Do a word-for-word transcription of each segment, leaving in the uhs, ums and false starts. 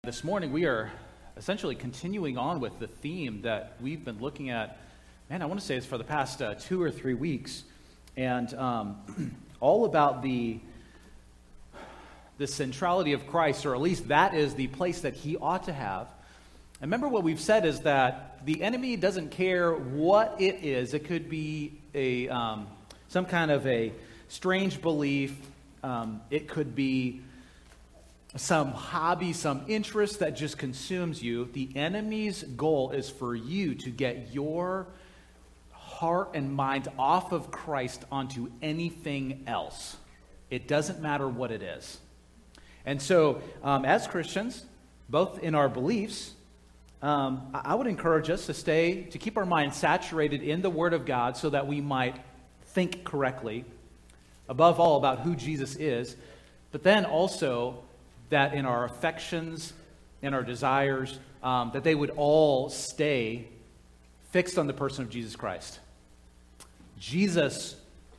This morning, we are essentially continuing on with the theme that we've been looking at, man, I want to say it's for the past uh, two or three weeks, and um, all about the, the centrality of Christ, or at least that is the place that he ought to have. And remember what we've said is that the enemy doesn't care what it is. It could be a um, some kind of a strange belief. Um, it could be some hobby, some interest that just consumes you. The enemy's goal is for you to get your heart and mind off of Christ onto anything else. It doesn't matter what it is. And so, um, as Christians, both in our beliefs, um, I would encourage us to stay, to keep our minds saturated in the Word of God so that we might think correctly, above all about who Jesus is, but then also that in our affections and our desires, um, that they would all stay fixed on the person of Jesus Christ. Jesus,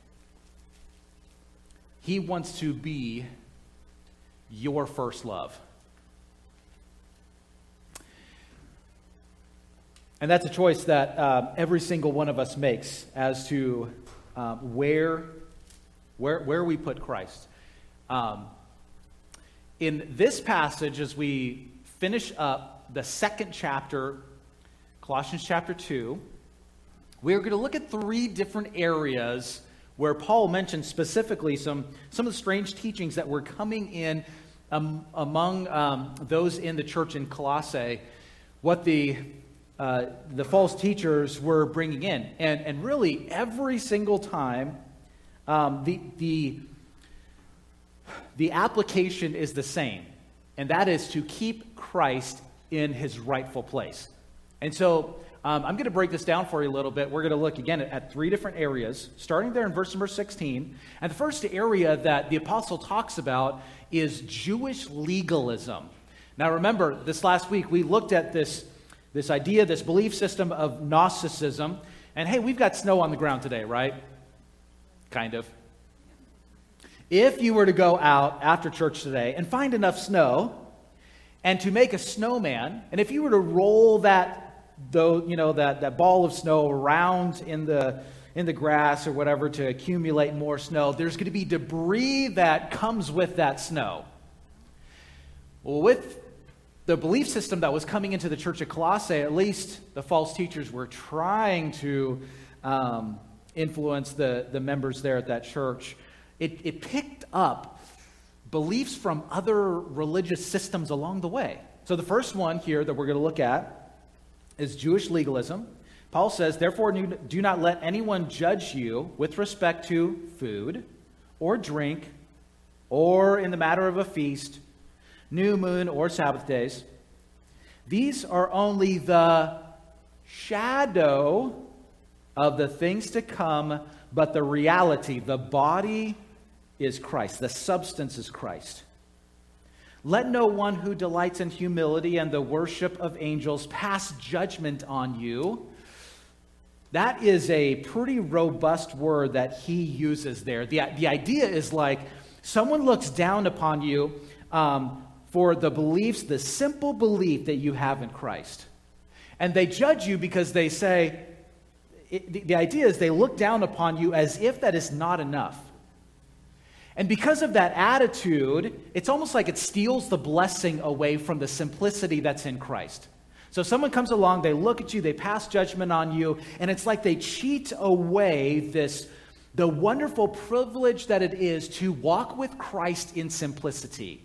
he wants to be your first love. And that's a choice that uh, every single one of us makes as to uh, where, where, where we put Christ. Um, In this passage, as we finish up the second chapter, Colossians chapter two, we're going to look at three different areas where Paul mentions specifically some, some of the strange teachings that were coming in um, among um, those in the church in Colossae, what the uh, the false teachers were bringing in. And, and really, every single time, um, the the... The application is the same, and that is to keep Christ in his rightful place. And so um, I'm going to break this down for you a little bit. We're going to look again at, at three different areas, starting there in verse number sixteen. And the first area that the apostle talks about is Jewish legalism. Now remember, this last week we looked at this, this idea, this belief system of Gnosticism. And hey, we've got snow on the ground today, right? Kind of. If you were to go out after church today and find enough snow and to make a snowman, and if you were to roll that, though, you know, that, that ball of snow around in the in the grass or whatever to accumulate more snow, there's going to be debris that comes with that snow. Well, with the belief system that was coming into the church of Colossae, at least the false teachers were trying to um, influence the, the members there at that church. It, it picked up beliefs from other religious systems along the way. So the first one here that we're going to look at is Jewish legalism. Paul says, therefore do not let anyone judge you with respect to food or drink or in the matter of a feast, new moon or Sabbath days. These are only the shadow of the things to come, but the reality, the body is Christ. The substance is Christ. Let no one who delights in humility and the worship of angels pass judgment on you. That is a pretty robust word that he uses there. The, the idea is like someone looks down upon you um, for the beliefs, the simple belief that you have in Christ. And they judge you because they say, it, the, the idea is they look down upon you as if that is not enough. And because of that attitude, it's almost like it steals the blessing away from the simplicity that's in Christ. So someone comes along, they look at you, they pass judgment on you, and it's like they cheat away this, the wonderful privilege that it is to walk with Christ in simplicity.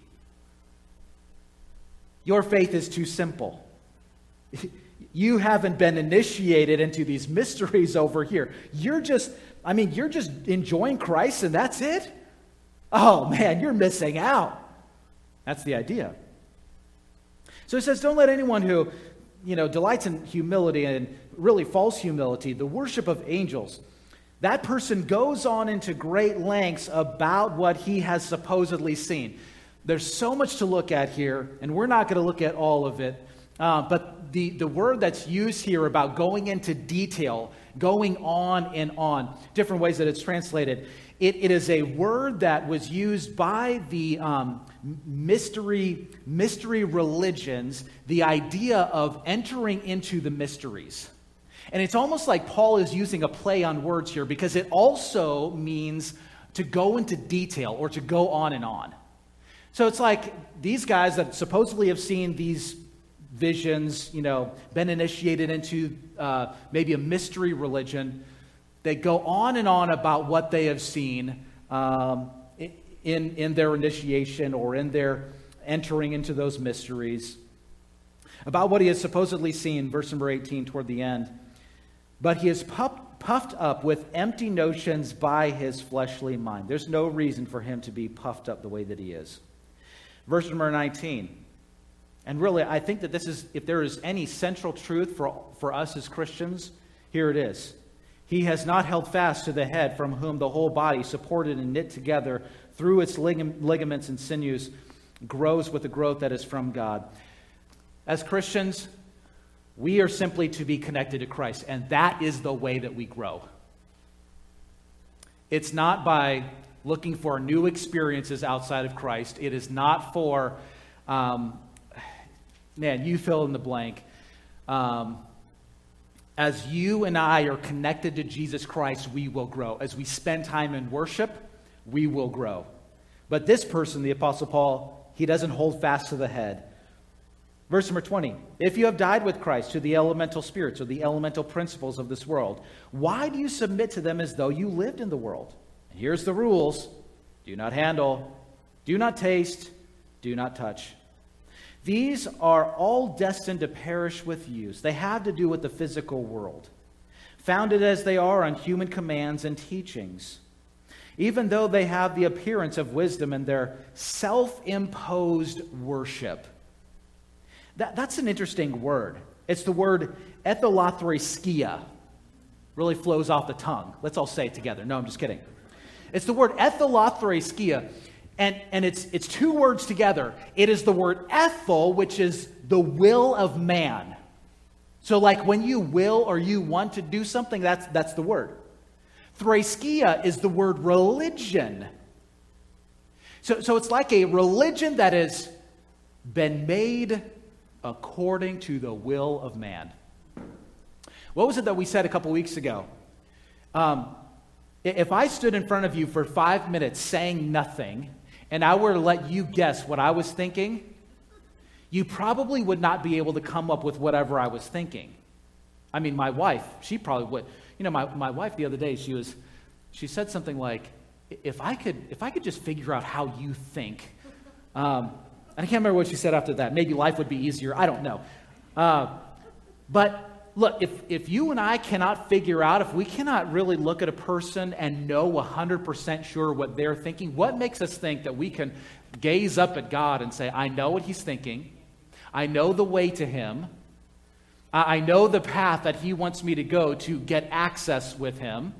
Your faith is too simple. You haven't been initiated into these mysteries over here. You're just, I mean, you're just enjoying Christ and that's it? Oh man, you're missing out. That's the idea. So it says, don't let anyone who, you know, delights in humility and really false humility, the worship of angels, that person goes on into great lengths about what he has supposedly seen. There's so much to look at here, and we're not going to look at all of it. Uh, but the, the word that's used here about going into detail, going on and on, different ways that it's translated, It, it is a word that was used by the um, mystery, mystery religions, the idea of entering into the mysteries. And it's almost like Paul is using a play on words here, because it also means to go into detail or to go on and on. So it's like these guys that supposedly have seen these visions, you know, been initiated into uh, maybe a mystery religion. They go on and on about what they have seen um, in, in their initiation or in their entering into those mysteries, about what he has supposedly seen, verse number eighteen toward the end. But he is puffed, puffed up with empty notions by his fleshly mind. There's no reason for him to be puffed up the way that he is. Verse number nineteen. And really, I think that this is, if there is any central truth for, for us as Christians, here it is. He has not held fast to the head, from whom the whole body, supported and knit together through its lig- ligaments and sinews, grows with the growth that is from God. As Christians, we are simply to be connected to Christ, and that is the way that we grow. It's not by looking for new experiences outside of Christ. It is not for, um, man, you fill in the blank. Um, as you and I are connected to Jesus Christ, we will grow. As we spend time in worship, we will grow. But this person, the Apostle Paul, he doesn't hold fast to the head. Verse number twenty, if you have died with Christ to the elemental spirits or the elemental principles of this world, why do you submit to them as though you lived in the world? And here's the rules. Do not handle, do not taste, do not touch. These are all destined to perish with use. They have to do with the physical world, founded as they are on human commands and teachings. Even though they have the appearance of wisdom in their self-imposed worship. That, that's an interesting word. It's the word etholathreskia. Really flows off the tongue. Let's all say it together. No, I'm just kidding. It's the word etholathreskia. And, and it's, it's two words together. It is the word ethel, which is the will of man. So like when you will or you want to do something, that's, that's the word. Threskia is the word religion. So, so it's like a religion that has been made according to the will of man. What was it that we said a couple weeks ago? Um, if I stood in front of you for five minutes saying nothing, and I were to let you guess what I was thinking, you probably would not be able to come up with whatever I was thinking. I mean, my wife, she probably would. You know, my, my wife the other day, she was, she said something like, if I could, if I could just figure out how you think, um, I can't remember what she said after that. Maybe life would be easier. I don't know. Uh, but look, if, if you and I cannot figure out, if we cannot really look at a person and know one hundred percent sure what they're thinking, what makes us think that we can gaze up at God and say, I know what he's thinking. I know the way to him. I know the path that he wants me to go to get access with him.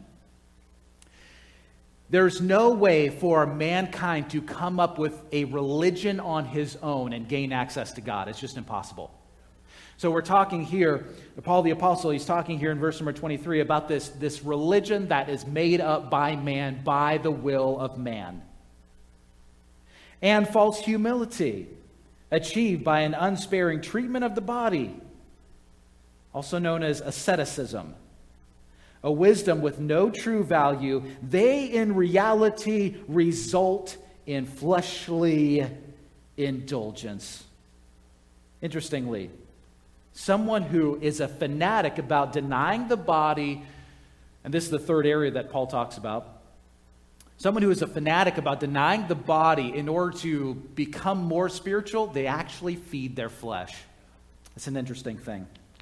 There's no way for mankind to come up with a religion on his own and gain access to God. It's just impossible. So we're talking here, Paul the Apostle, he's talking here in verse number twenty-three about this, this religion that is made up by man, by the will of man. And false humility, achieved by an unsparing treatment of the body, also known as asceticism. A wisdom with no true value, they in reality result in fleshly indulgence. Interestingly, someone who is a fanatic about denying the body, and this is the third area that Paul talks about, someone who is a fanatic about denying the body in order to become more spiritual, they actually feed their flesh. It's an interesting thing.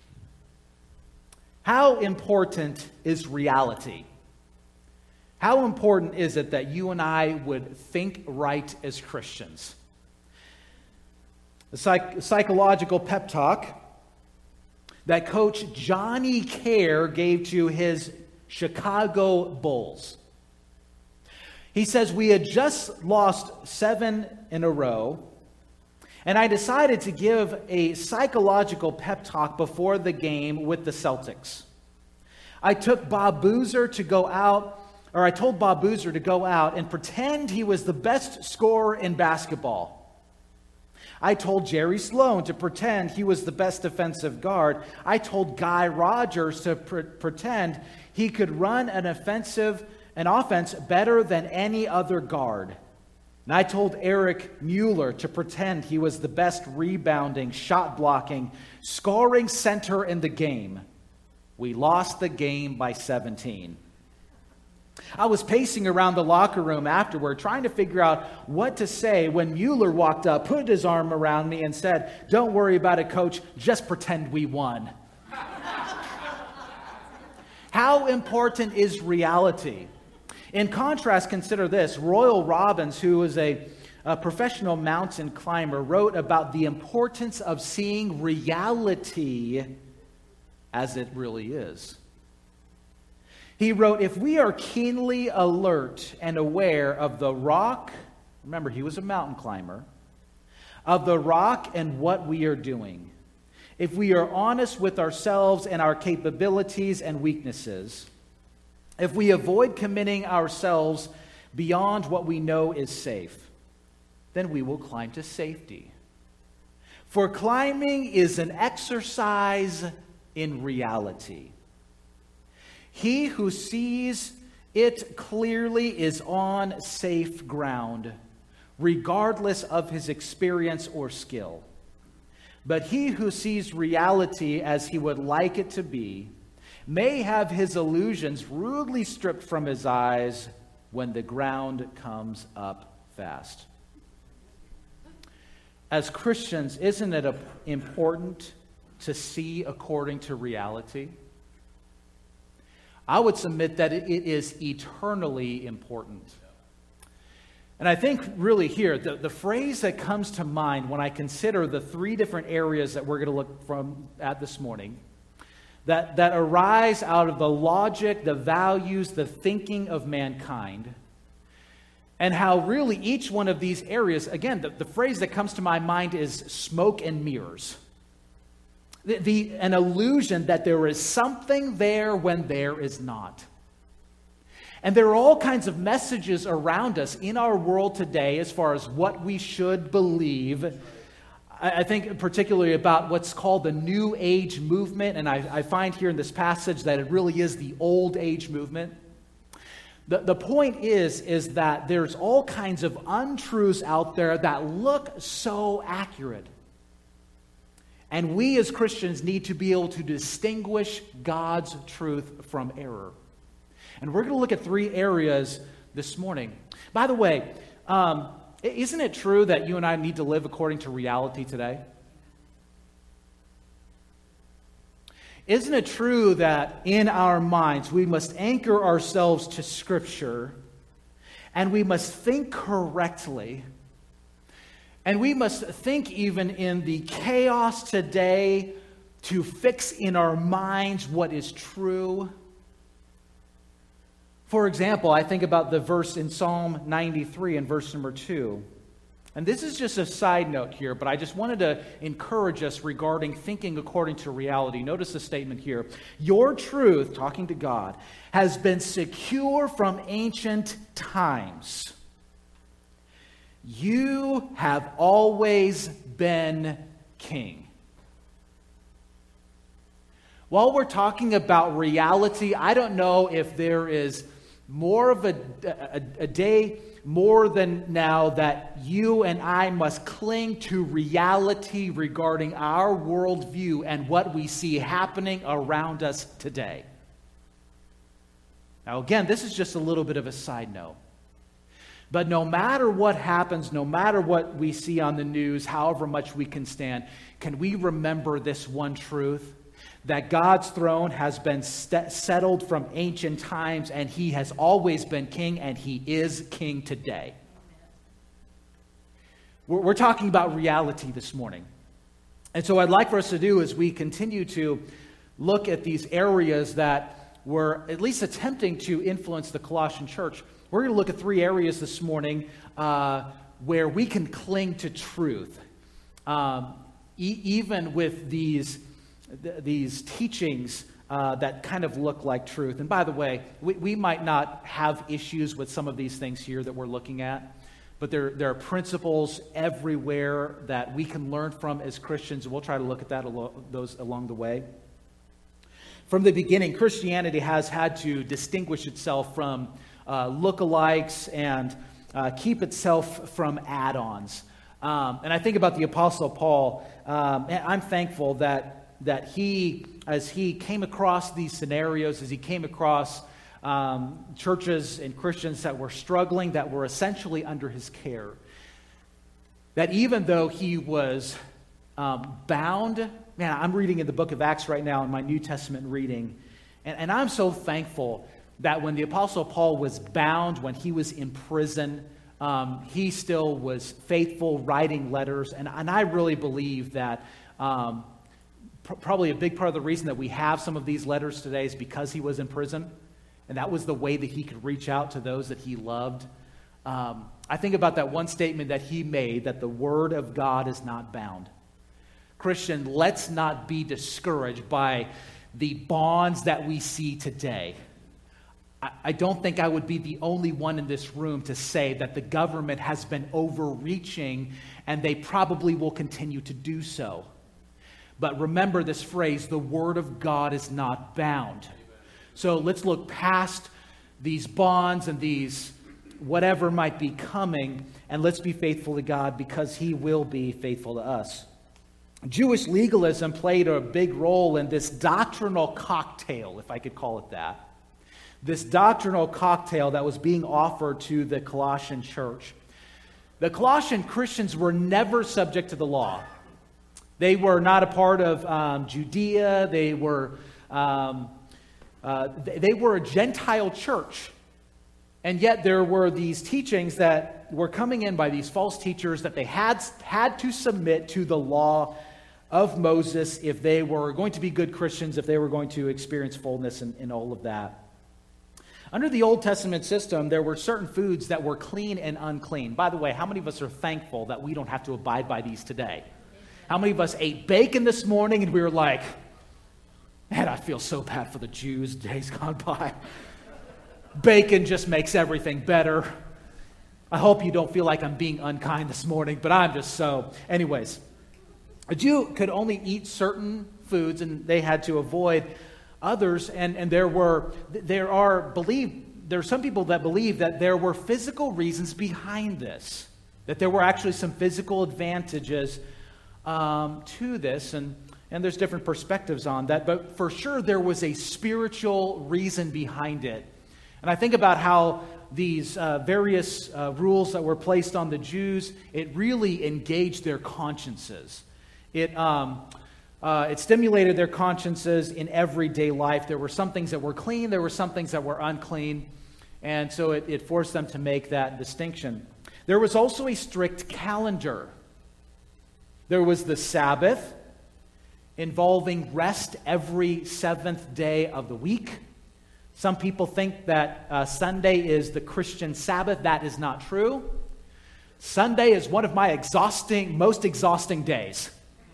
How important is reality? How important is it that you and I would think right as Christians? The psych- psychological pep talk that Coach Johnny Kerr gave to his Chicago Bulls. He says, we had just lost seven in a row, and I decided to give a psychological pep talk before the game with the Celtics. I took Bob Boozer to go out Or I told Bob Boozer to go out and pretend he was the best scorer in basketball. I told Jerry Sloan to pretend he was the best defensive guard. I told Guy Rogers to pre- pretend he could run an offensive, an offense better than any other guard. And I told Eric Mueller to pretend he was the best rebounding, shot blocking, scoring center in the game. We lost the game by seventeen. I was pacing around the locker room afterward, trying to figure out what to say when Mueller walked up, put his arm around me, and said, "Don't worry about it, Coach. Just pretend we won." How important is reality? In contrast, consider this. Royal Robbins, who is a, a professional mountain climber, wrote about the importance of seeing reality as it really is. He wrote, if we are keenly alert and aware of the rock, remember he was a mountain climber, of the rock and what we are doing, if we are honest with ourselves and our capabilities and weaknesses, if we avoid committing ourselves beyond what we know is safe, then we will climb to safety. For climbing is an exercise in reality. He who sees it clearly is on safe ground, regardless of his experience or skill. But he who sees reality as he would like it to be may have his illusions rudely stripped from his eyes when the ground comes up fast. As Christians, isn't it important to see according to reality? I would submit that it is eternally important. And I think really here, the, the phrase that comes to mind when I consider the three different areas that we're going to look from at this morning, that, that arise out of the logic, the values, the thinking of mankind, and how really each one of these areas, again, the, the phrase that comes to my mind is smoke and mirrors. The, the, an illusion that there is something there when there is not. And there are all kinds of messages around us in our world today as far as what we should believe. I, I think particularly about what's called the New Age movement, and I, I find here in this passage that it really is the Old Age movement. The, the point is, is that there's all kinds of untruths out there that look so accurate. And we as Christians need to be able to distinguish God's truth from error. And we're going to look at three areas this morning. By the way, um, isn't it true that you and I need to live according to reality today? Isn't it true that in our minds we must anchor ourselves to Scripture and we must think correctly? And we must think even in the chaos today to fix in our minds what is true. For example, I think about the verse in Psalm ninety-three and verse number two. And this is just a side note here, but I just wanted to encourage us regarding thinking according to reality. Notice the statement here. Your truth, talking to God, has been secure from ancient times. You have always been king. While we're talking about reality, I don't know if there is more of a, a, a day more than now that you and I must cling to reality regarding our worldview and what we see happening around us today. Now again, this is just a little bit of a side note. But no matter what happens, no matter what we see on the news, however much we can stand, can we remember this one truth? That God's throne has been st- settled from ancient times, and He has always been king, and He is king today. We're, we're talking about reality this morning. And so what I'd like for us to do is we continue to look at these areas that were at least attempting to influence the Colossian church. We're going to look at three areas this morning uh, where we can cling to truth. Um, e- even with these, th- these teachings uh, that kind of look like truth. And by the way, we, we might not have issues with some of these things here that we're looking at, but there, there are principles everywhere that we can learn from as Christians, and we'll try to look at that alo- those along the way. From the beginning, Christianity has had to distinguish itself from uh, lookalikes and uh, keep itself from add-ons. Um, and I think about the Apostle Paul, um, and I'm thankful that, that he, as he came across these scenarios, as he came across Um, churches and Christians that were struggling, that were essentially under his care, that even though he was um, bound, man, I'm reading in the book of Acts right now in my New Testament reading, and, and I'm so thankful that when the Apostle Paul was bound, when he was in prison, um, he still was faithful, writing letters, and, and I really believe that um, pr- probably a big part of the reason that we have some of these letters today is because he was in prison. And that was the way that he could reach out to those that he loved. Um, I think about that one statement that he made, that the word of God is not bound. Christian, let's not be discouraged by the bonds that we see today. I, I don't think I would be the only one in this room to say that the government has been overreaching, and they probably will continue to do so. But remember this phrase, the word of God is not bound. So let's look past these bonds and these whatever might be coming, and let's be faithful to God because he will be faithful to us. Jewish legalism played a big role in this doctrinal cocktail, if I could call it that. This doctrinal cocktail that was being offered to the Colossian church. The Colossian Christians were never subject to the law. They were not a part of um, Judea. They were... Um, Uh, they were a Gentile church, and yet there were these teachings that were coming in by these false teachers that they had, had to submit to the law of Moses if they were going to be good Christians, if they were going to experience fullness in, in all of that. Under the Old Testament system, there were certain foods that were clean and unclean. By the way, how many of us are thankful that we don't have to abide by these today? How many of us ate bacon this morning and we were like, man, I feel so bad for the Jews, days gone by. Bacon just makes everything better. I hope you don't feel like I'm being unkind this morning, but I'm just so. Anyways, a Jew could only eat certain foods, and they had to avoid others. And, and there were, there are believe, there are some people that believe that there were physical reasons behind this, that there were actually some physical advantages um, to this, and. And there's different perspectives on that, but for sure there was a spiritual reason behind it. And I think about how these uh, various uh, rules that were placed on the Jews, it really engaged their consciences. It um, uh, it stimulated their consciences in everyday life. There were some things that were clean, there were some things that were unclean, and so it, it forced them to make that distinction. There was also a strict calendar. There was the Sabbath, involving rest every seventh day of the week. Some people think that uh, Sunday is the Christian Sabbath. That is not true. Sunday is one of my exhausting, most exhausting days.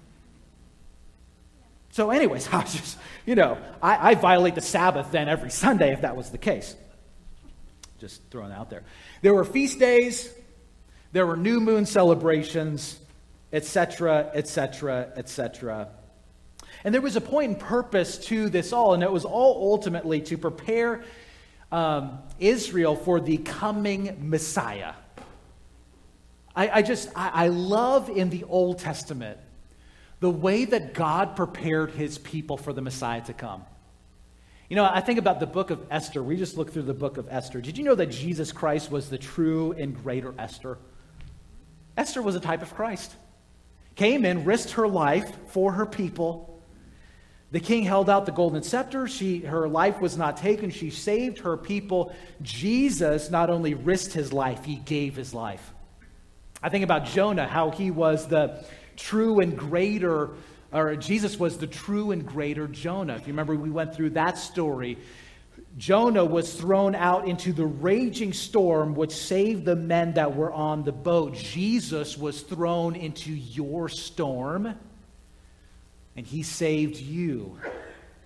So anyways, I was just, you know, I, I violate the Sabbath then every Sunday if that was the case. Just throwing it out there. There were feast days. There were new moon celebrations, et cetera, et cetera, et cetera. And there was a point and purpose to this all, and it was all ultimately to prepare um, Israel for the coming Messiah. I, I just, I, I love in the Old Testament the way that God prepared his people for the Messiah to come. You know, I think about the book of Esther. We just looked through the book of Esther. Did you know that Jesus Christ was the true and greater Esther? Esther was a type of Christ. Came in, risked her life for her people. The king held out the golden scepter. She, her life was not taken. She saved her people. Jesus not only risked his life, he gave his life. I think about Jonah, how he was the true and greater, or Jesus was the true and greater Jonah. If you remember, we went through that story. Jonah was thrown out into the raging storm, which saved the men that were on the boat. Jesus was thrown into your storm, and he saved you.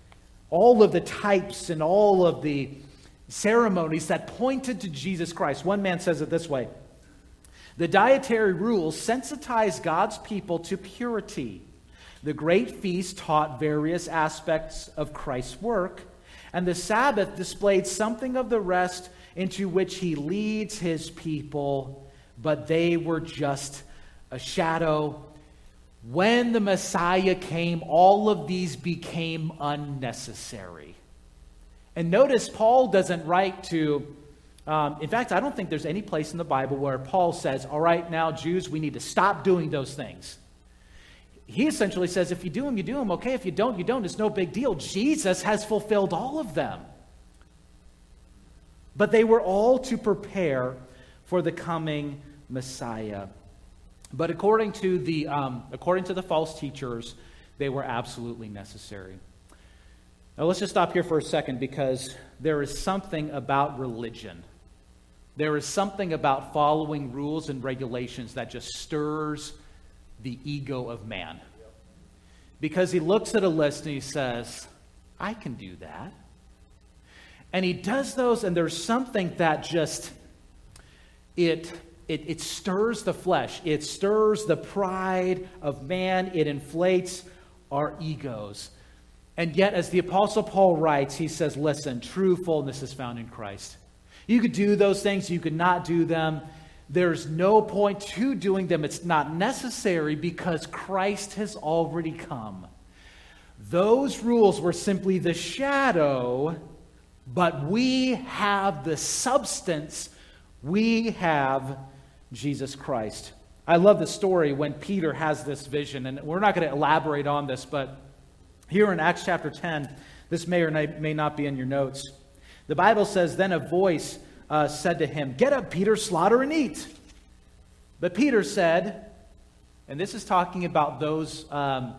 all of the types and all of the ceremonies that pointed to Jesus Christ. One man says it this way: the dietary rules sensitized God's people to purity. The great feast taught various aspects of Christ's work, and the Sabbath displayed something of the rest into which he leads his people, but they were just a shadow. When the Messiah came, all of these became unnecessary. And notice Paul doesn't write to, um, in fact, I don't think there's any place in the Bible where Paul says, all right, now Jews, we need to stop doing those things. He essentially says, if you do them, you do them. Okay, if you don't, you don't. It's no big deal. Jesus has fulfilled all of them. But they were all to prepare for the coming Messiah. But according to the um, according to the false teachers, they were absolutely necessary. Now let's just stop here for a second, because there is something about religion. There is something about following rules and regulations that just stirs the ego of man. Because he looks at a list and he says, I can do that. And he does those, and there's something that just, it, it, it stirs the flesh. It stirs the pride of man. It inflates our egos. And yet, as the Apostle Paul writes, he says, listen, true fullness is found in Christ. You could do those things, you could not do them. There's no point to doing them. It's not necessary because Christ has already come. Those rules were simply the shadow, but we have the substance. We have Jesus Christ. I love the story when Peter has this vision, and we're not going to elaborate on this, but here in Acts chapter ten, this may or may not be in your notes. The Bible says, then a voice uh, said to him, get up, Peter, slaughter and eat. But Peter said, and this is talking about those, um,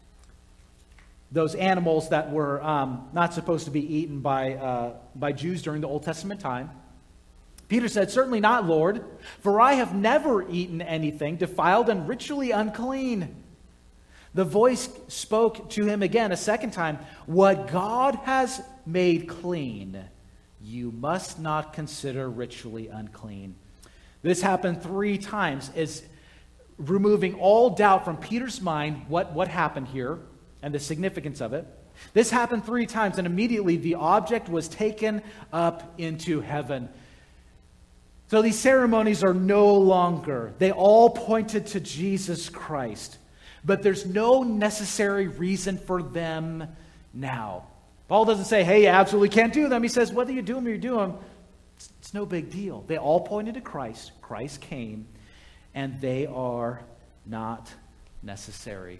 those animals that were um, not supposed to be eaten by, uh, by Jews during the Old Testament time. Peter said, certainly not, Lord, for I have never eaten anything defiled and ritually unclean. The voice spoke to him again a second time, what God has made clean, you must not consider ritually unclean. This happened three times, as removing all doubt from Peter's mind what, what happened here and the significance of it. This happened three times, and immediately the object was taken up into heaven. So these ceremonies are no longer. They all pointed to Jesus Christ. But there's no necessary reason for them now. Paul doesn't say, hey, you absolutely can't do them. He says, whether you do them or you do them, it's, it's no big deal. They all pointed to Christ. Christ came, and they are not necessary.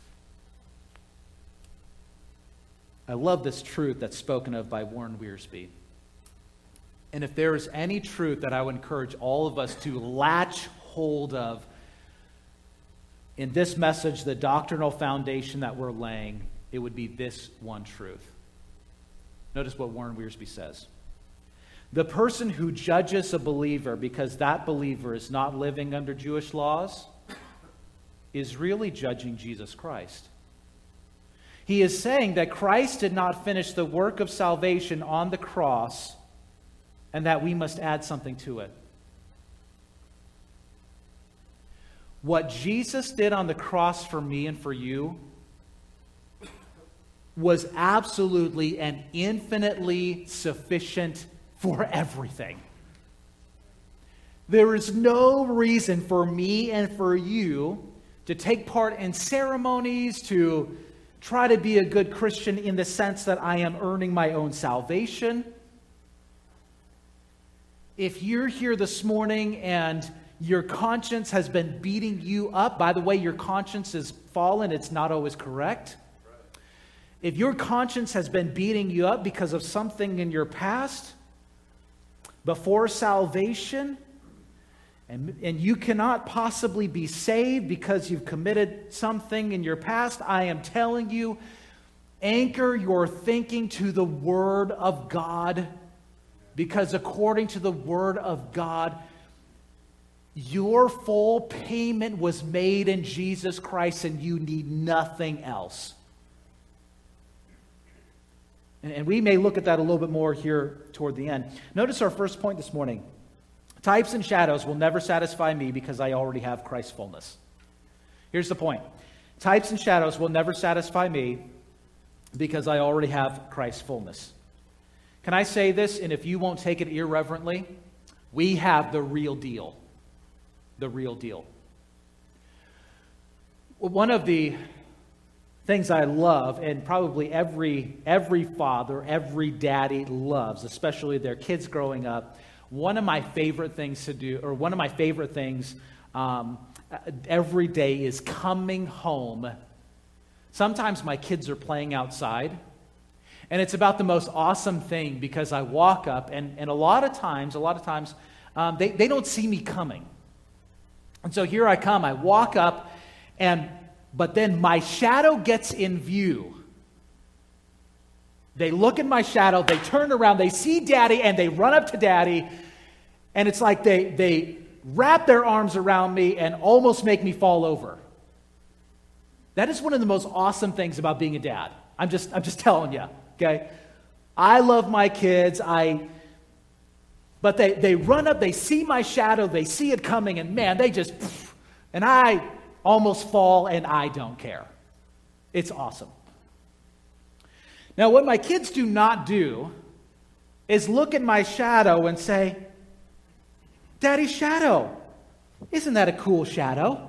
I love this truth that's spoken of by Warren Wiersbe. And if there is any truth that I would encourage all of us to latch hold of in this message, the doctrinal foundation that we're laying, it would be this one truth. Notice what Warren Wiersbe says. The person who judges a believer because that believer is not living under Jewish laws is really judging Jesus Christ. He is saying that Christ did not finish the work of salvation on the cross and that we must add something to it. What Jesus did on the cross for me and for you was absolutely and infinitely sufficient for everything. There is no reason for me and for you to take part in ceremonies, to try to be a good Christian in the sense that I am earning my own salvation. If you're here this morning and your conscience has been beating you up, by the way, your conscience is fallen, it's not always correct. If your conscience has been beating you up because of something in your past, before salvation, and, and you cannot possibly be saved because you've committed something in your past, I am telling you, anchor your thinking to the Word of God, because according to the Word of God, your full payment was made in Jesus Christ and you need nothing else. And we may look at that a little bit more here toward the end. Notice our first point this morning. Types and shadows will never satisfy me because I already have Christ's fullness. Here's the point. Types and shadows will never satisfy me because I already have Christ's fullness. Can I say this, and if you won't take it irreverently, we have the real deal. The real deal. One of the things I love, and probably every every father, every daddy loves, especially their kids growing up, one of my favorite things to do, or one of my favorite things um, every day is coming home. Sometimes my kids are playing outside, and it's about the most awesome thing because I walk up, and, and a lot of times, a lot of times, um, they, they don't see me coming. And so here I come, I walk up, and but then my shadow gets in view. They look at my shadow, they turn around, they see Daddy, and they run up to Daddy, and it's like they, they wrap their arms around me and almost make me fall over. That is one of the most awesome things about being a dad. I'm just, I'm just telling you, okay? I love my kids, I... But they, they run up, they see my shadow, they see it coming, and man, they just... And I... almost fall, and I don't care. It's awesome. Now, what my kids do not do is look at my shadow and say, Daddy's shadow, isn't that a cool shadow?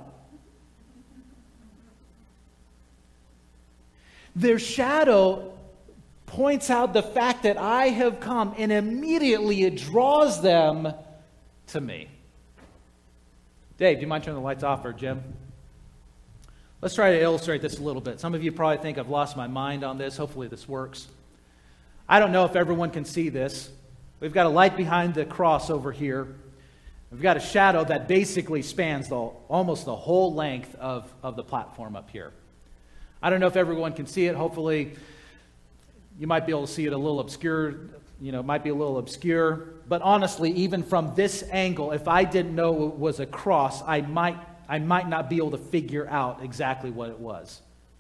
Their shadow points out the fact that I have come, and immediately it draws them to me. Dave, do you mind turning the lights off, or Jim? Let's try to illustrate this a little bit. Some of you probably think I've lost my mind on this. Hopefully this works. I don't know if everyone can see this. We've got a light behind the cross over here. We've got a shadow that basically spans the, almost the whole length of, of the platform up here. I don't know if everyone can see it. Hopefully you might be able to see it a little obscure. You know, it might be a little obscure. But honestly, even from this angle, if I didn't know it was a cross, I might I might not be able to figure out exactly what it was.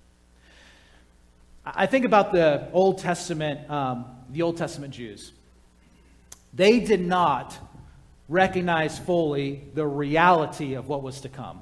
I think about the Old Testament, um, the Old Testament Jews. They did not recognize fully the reality of what was to come.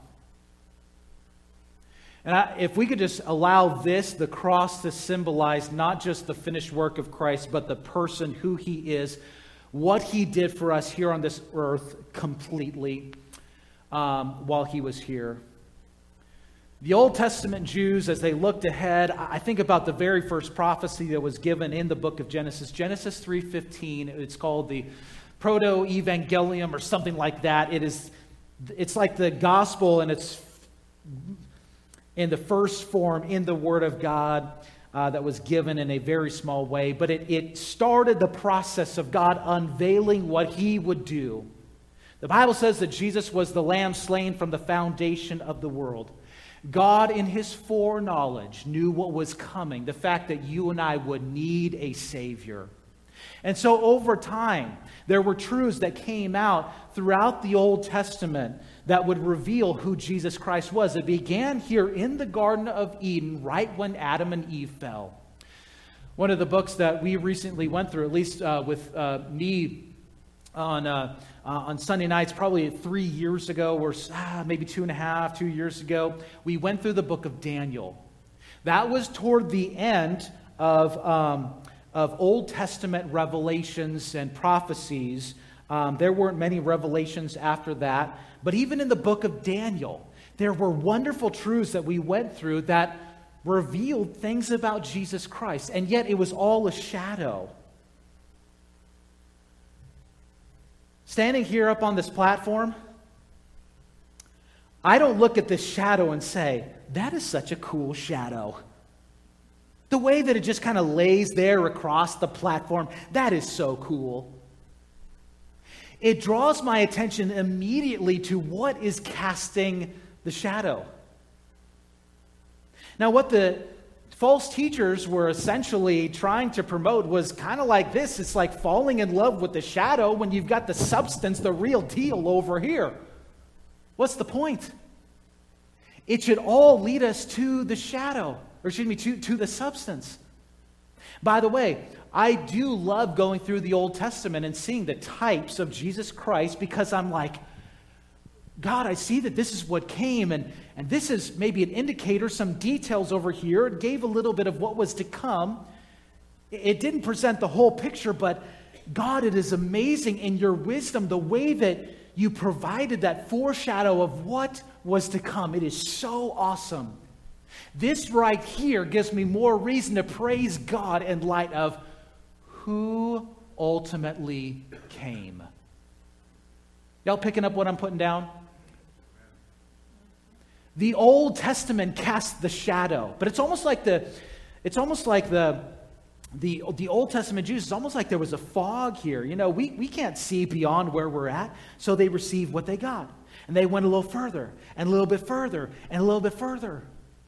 And I, if we could just allow this, the cross, to symbolize not just the finished work of Christ, but the person, who he is, what he did for us here on this earth completely. Um, while he was here. The Old Testament Jews, as they looked ahead, I think about the very first prophecy that was given in the book of Genesis. Genesis three fifteen, it's called the Proto-Evangelium or something like that. It is, it's like the gospel, and it's in the first form in the Word of God uh, that was given in a very small way. But it, it started the process of God unveiling what he would do. The Bible says that Jesus was the Lamb slain from the foundation of the world. God, in his foreknowledge, knew what was coming, the fact that you and I would need a Savior. And so over time, there were truths that came out throughout the Old Testament that would reveal who Jesus Christ was. It began here in the Garden of Eden, right when Adam and Eve fell. One of the books that we recently went through, at least uh, with uh, me on uh, uh, on Sunday nights, probably three years ago, or ah, maybe two and a half, two years ago, we went through the book of Daniel. That was toward the end of um, of Old Testament revelations and prophecies. Um, there weren't many revelations after that, but even in the book of Daniel, there were wonderful truths that we went through that revealed things about Jesus Christ, and yet it was all a shadow. Standing here up on this platform, I don't look at this shadow and say, that is such a cool shadow. The way that it just kind of lays there across the platform, that is so cool. It draws my attention immediately to what is casting the shadow. Now, what the false teachers were essentially trying to promote was kind of like this. It's like falling in love with the shadow when you've got the substance, the real deal over here. What's the point? It should all lead us to the shadow, or excuse me, to, to the substance. By the way, I do love going through the Old Testament and seeing the types of Jesus Christ, because I'm like, God, I see that this is what came, and, and this is maybe an indicator, some details over here. It gave a little bit of what was to come. It didn't present the whole picture, but God, it is amazing in your wisdom, the way that you provided that foreshadow of what was to come. It is so awesome. This right here gives me more reason to praise God in light of who ultimately came. Y'all picking up what I'm putting down? The Old Testament casts the shadow, but it's almost like the, it's almost like the, the, the Old Testament Jews, it's almost like there was a fog here. You know, we, we can't see beyond where we're at, so they received what they got. And they went a little further, and a little bit further, and a little bit further.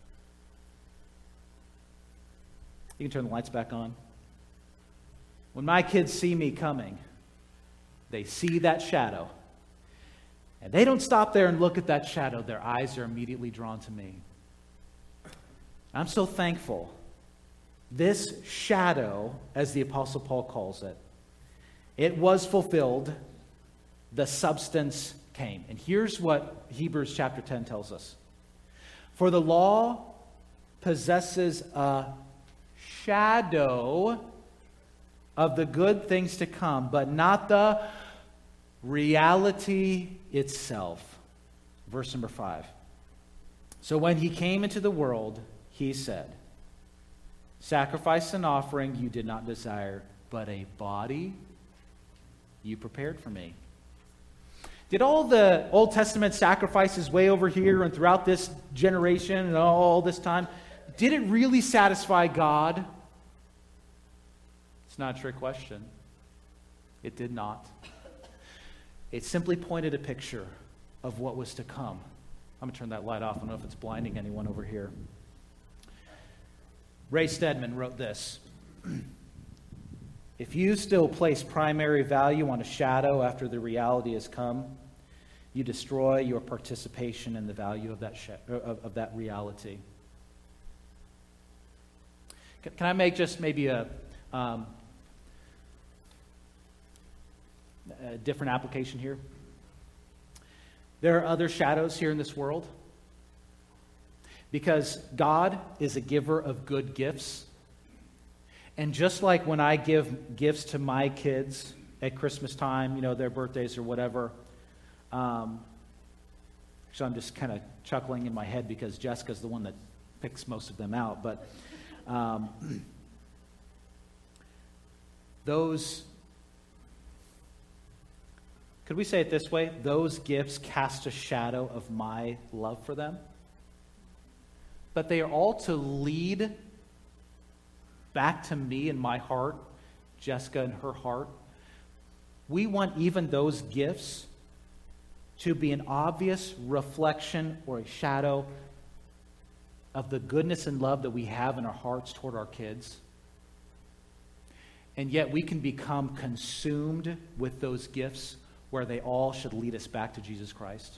You can turn the lights back on. When my kids see me coming, they see that shadow. And they don't stop there and look at that shadow. Their eyes are immediately drawn to me. I'm so thankful. This shadow, as the Apostle Paul calls it, it was fulfilled. The substance came. And here's what Hebrews chapter ten tells us. For the law possesses a shadow of the good things to come, but not the reality itself. Verse number five. So when he came into the world, he said, sacrifice and offering you did not desire, but a body you prepared for me. Did all the Old Testament sacrifices way over here and throughout this generation and all this time, did it really satisfy God? It's not a trick question. It did not. It simply pointed a picture of what was to come. I'm going to turn that light off. I don't know if it's blinding anyone over here. Ray Stedman wrote this. If you still place primary value on a shadow after the reality has come, you destroy your participation in the value of that sh- of, of that reality. Can, can I make just maybe a, um, a different application here? There are other shadows here in this world. Because God is a giver of good gifts. And just like when I give gifts to my kids at Christmas time, you know, their birthdays or whatever, um, so I'm just kind of chuckling in my head because Jessica's the one that picks most of them out. But um, those, could we say it this way? Those gifts cast a shadow of my love for them. But they are all to lead back to me and my heart, Jessica and her heart. We want even those gifts to be an obvious reflection or a shadow of the goodness and love that we have in our hearts toward our kids. And yet we can become consumed with those gifts where they all should lead us back to Jesus Christ.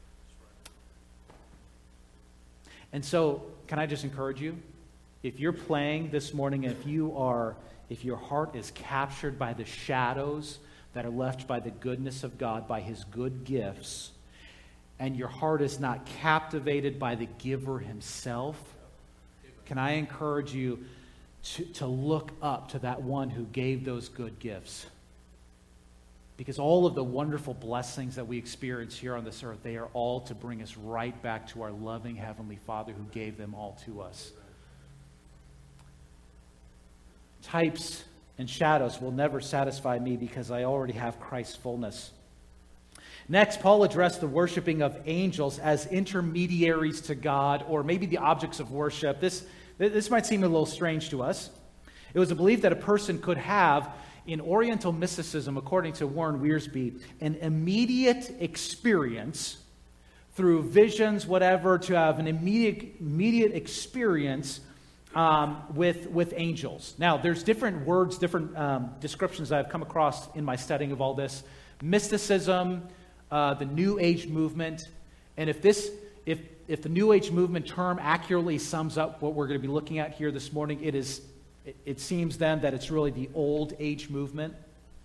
And so, can I just encourage you? If you're playing this morning, if you are, if your heart is captured by the shadows that are left by the goodness of God, by His good gifts, and your heart is not captivated by the giver Himself, can I encourage you to, to look up to that one who gave those good gifts? Because all of the wonderful blessings that we experience here on this earth, they are all to bring us right back to our loving Heavenly Father who gave them all to us. Types and shadows will never satisfy me because I already have Christ's fullness. Next, Paul addressed the worshiping of angels as intermediaries to God, or maybe the objects of worship. This, this might seem a little strange to us. It was a belief that a person could have in Oriental mysticism, according to Warren Wiersbe, an immediate experience through visions, whatever, to have an immediate immediate experience um, with, with angels. Now, there's different words, different um, descriptions that I've come across in my studying of all this. Mysticism, uh, the New Age movement, and if this, if if the New Age movement term accurately sums up what we're going to be looking at here this morning, it is It, it seems then that it's really the old age movement.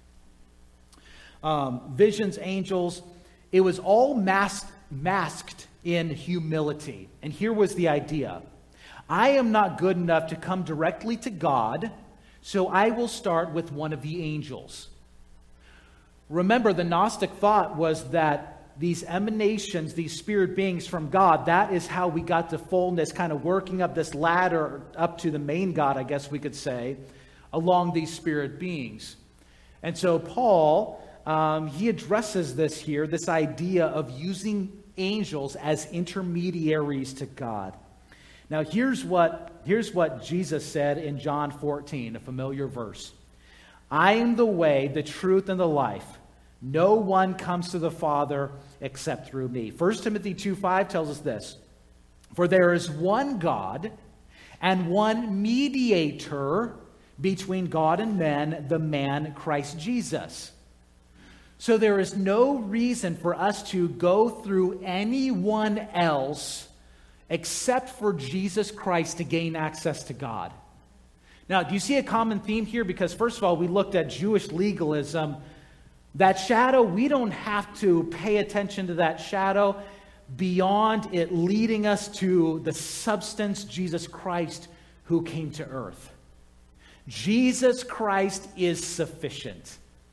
Um, visions, angels, it was all masked, masked in humility. And here was the idea. I am not good enough to come directly to God, so I will start with one of the angels. Remember, the Gnostic thought was that these emanations, these spirit beings from God, that is how we got to fullness, kind of working up this ladder up to the main God, I guess we could say, along these spirit beings. And so Paul, um, he addresses this here, this idea of using angels as intermediaries to God. Now, here's what, here's what Jesus said in John fourteen, a familiar verse. I am the way, the truth, and the life. No one comes to the Father except through me. First Timothy two five tells us this. For there is one God and one mediator between God and men, the man Christ Jesus. So there is no reason for us to go through anyone else except for Jesus Christ to gain access to God. Now, do you see a common theme here? Because first of all, we looked at Jewish legalism. That shadow, we don't have to pay attention to that shadow beyond it leading us to the substance, Jesus Christ, who came to earth. Jesus Christ is sufficient.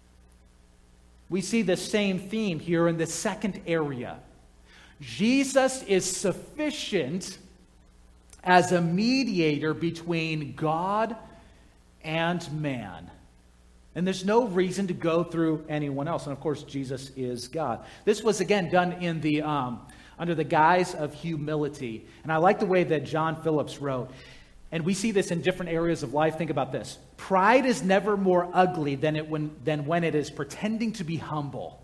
We see the same theme here in the second area. Jesus is sufficient as a mediator between God and man. And there's no reason to go through anyone else. And of course, Jesus is God. This was again done in the um, under the guise of humility. And I like the way that John Phillips wrote. And we see this in different areas of life. Think about this. Pride is never more ugly than it when than when it is pretending to be humble.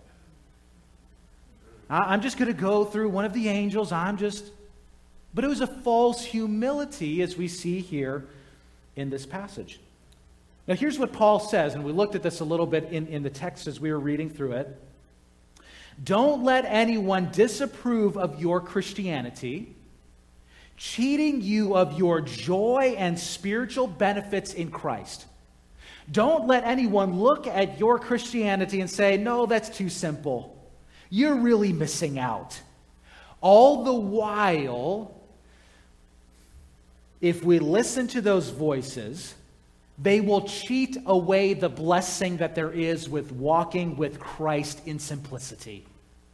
I'm just going to go through one of the angels. I'm just... But it was a false humility, as we see here in this passage. Now, here's what Paul says, and we looked at this a little bit in, in the text as we were reading through it. Don't let anyone disapprove of your Christianity, cheating you of your joy and spiritual benefits in Christ. Don't let anyone look at your Christianity and say, no, that's too simple. You're really missing out. All the while, if we listen to those voices, they will cheat away the blessing that there is with walking with Christ in simplicity.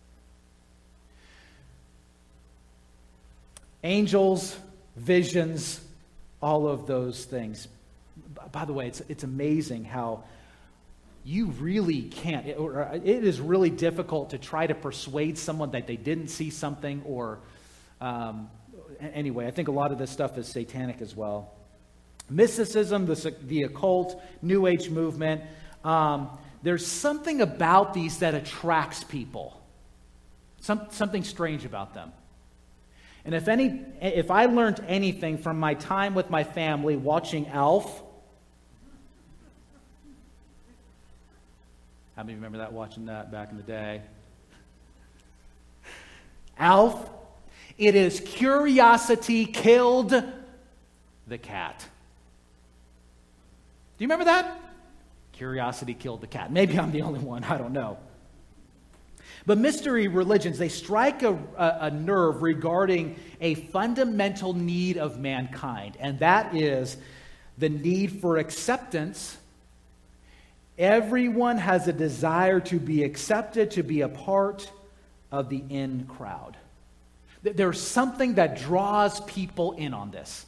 Angels, visions, all of those things. By the way, it's, it's amazing how you really can't, it, or it is really difficult to try to persuade someone that they didn't see something or, um, anyway, I think a lot of this stuff is satanic as well. Mysticism, the, the occult, New Age movement, um, there's something about these that attracts people. Some, something strange about them. And if any, if I learned anything from my time with my family watching Alf, how many remember that, watching that back in the day? Alf, it is curiosity killed the cat. Do you remember that? Curiosity killed the cat. Maybe I'm the only one, I don't know. But mystery religions, they strike a, a, a nerve regarding a fundamental need of mankind, and that is the need for acceptance. Everyone has a desire to be accepted, to be a part of the in crowd. There's something that draws people in on this.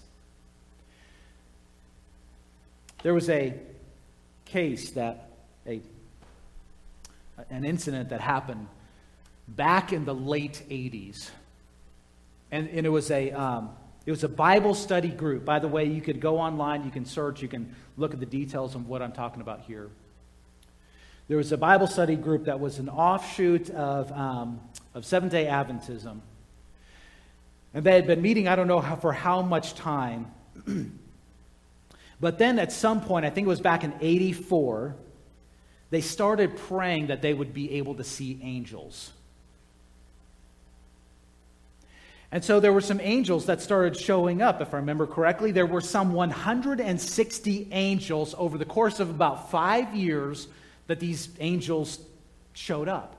There was a case that, a, an incident that happened back in the late eighties. And, and it was a um, it was a Bible study group. By the way, you could go online, you can search, you can look at the details of what I'm talking about here. There was a Bible study group that was an offshoot of, um, of Seventh-day Adventism. And they had been meeting, I don't know how, for how much time. But then at some point, I think it was back in eighty-four, they started praying that they would be able to see angels. And so there were some angels that started showing up, if I remember correctly. There were some one hundred sixty angels over the course of about five years that these angels showed up.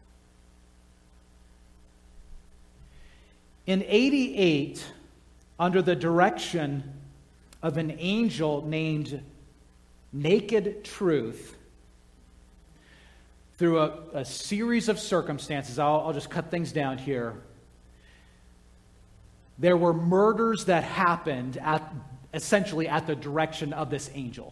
In eighty-eight, under the direction of an angel named Naked Truth, through a, a series of circumstances, I'll, I'll just cut things down here, there were murders that happened at essentially at the direction of this angel.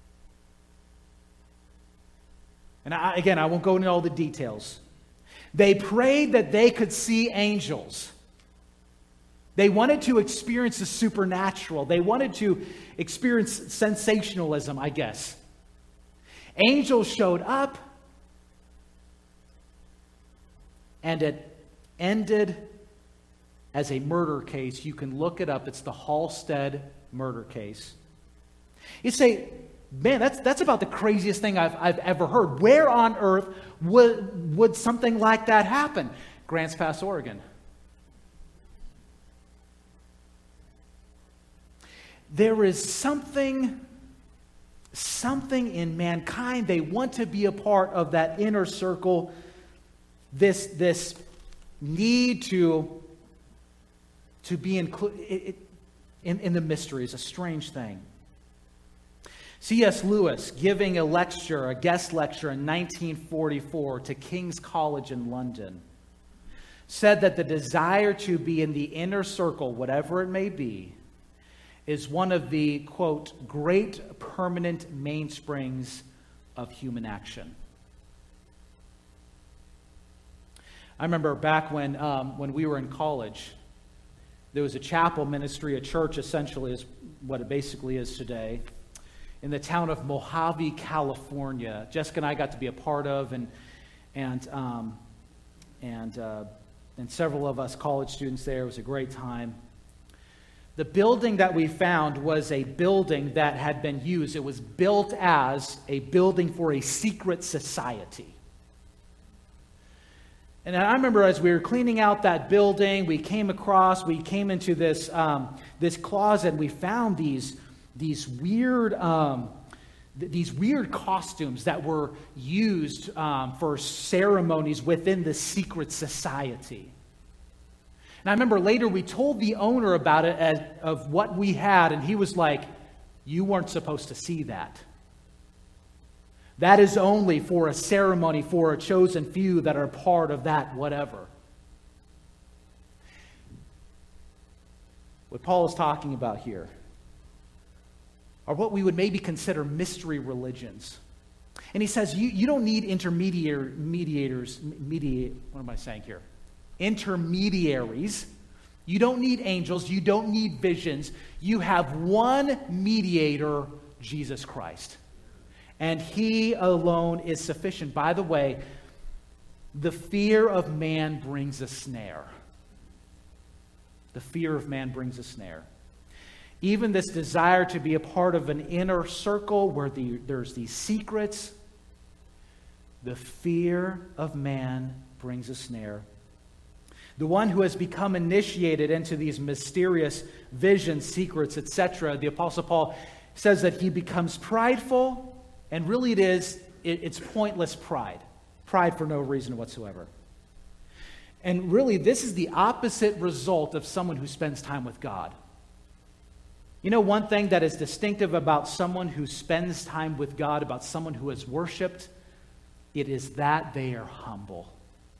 And I, again, I won't go into all the details. They prayed that they could see angels. They wanted to experience the supernatural. They wanted to experience sensationalism, I guess. Angels showed up, and it ended as a murder case. You can look it up. It's the Halstead murder case. You say, man, that's that's about the craziest thing I've, I've ever heard. Where on earth would, would something like that happen? Grants Pass, Oregon. There is something, something in mankind. They want to be a part of that inner circle. This, this need to, to be included in, in the mystery is a strange thing. C S Lewis, giving a lecture, a guest lecture in nineteen forty-four to King's College in London, said that the desire to be in the inner circle, whatever it may be, is one of the, quote, great permanent mainsprings of human action. I remember back when um, when we were in college, there was a chapel ministry, a church essentially is what it basically is today, in the town of Mojave, California. Jessica and I got to be a part of, and and um, and uh, and several of us college students there. It was a great time. The building that we found was a building that had been used. It was built as a building for a secret society. And I remember as we were cleaning out that building, we came across, we came into this um, this closet, and we found these these weird um, th- these weird costumes that were used um, for ceremonies within the secret society. And I remember later we told the owner about it as, of what we had, and he was like, "You weren't supposed to see that. That is only for a ceremony for a chosen few that are part of that whatever." What Paul is talking about here are what we would maybe consider mystery religions. And he says, you, you don't need intermediary, mediators, mediate, what am I saying here? Intermediaries. You don't need angels. You don't need visions. You have one mediator, Jesus Christ. And he alone is sufficient. By the way, the fear of man brings a snare. The fear of man brings a snare. Even this desire to be a part of an inner circle where the, there's these secrets, the fear of man brings a snare. The one who has become initiated into these mysterious visions, secrets, et cetera, the Apostle Paul says that he becomes prideful, and really it is, it, it's pointless pride. Pride for no reason whatsoever. And really, this is the opposite result of someone who spends time with God. You know, one thing that is distinctive about someone who spends time with God, about someone who has worshiped, it is that they are humble.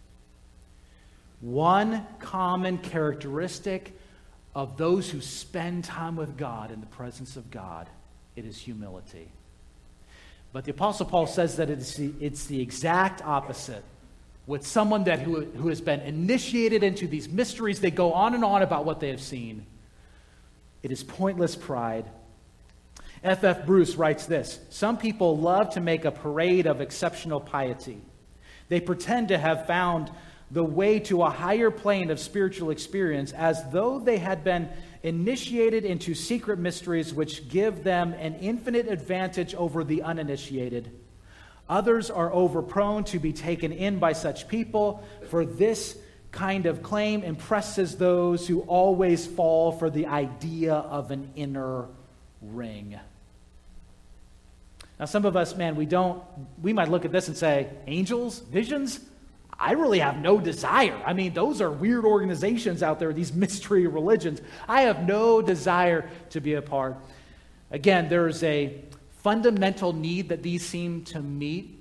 One common characteristic of those who spend time with God in the presence of God, it is humility. But the Apostle Paul says that it's the, it's the exact opposite. With someone that who, who has been initiated into these mysteries, they go on and on about what they have seen. It is pointless pride. F F Bruce writes this: some people love to make a parade of exceptional piety. They pretend to have found the way to a higher plane of spiritual experience as though they had been initiated into secret mysteries which give them an infinite advantage over the uninitiated. Others are overprone to be taken in by such people, for this kind of claim impresses those who always fall for the idea of an inner ring. Now, some of us, man, we don't, we might look at this and say, angels, visions? I really have no desire. I mean, those are weird organizations out there, these mystery religions. I have no desire to be a part. Again, there's a fundamental need that these seem to meet,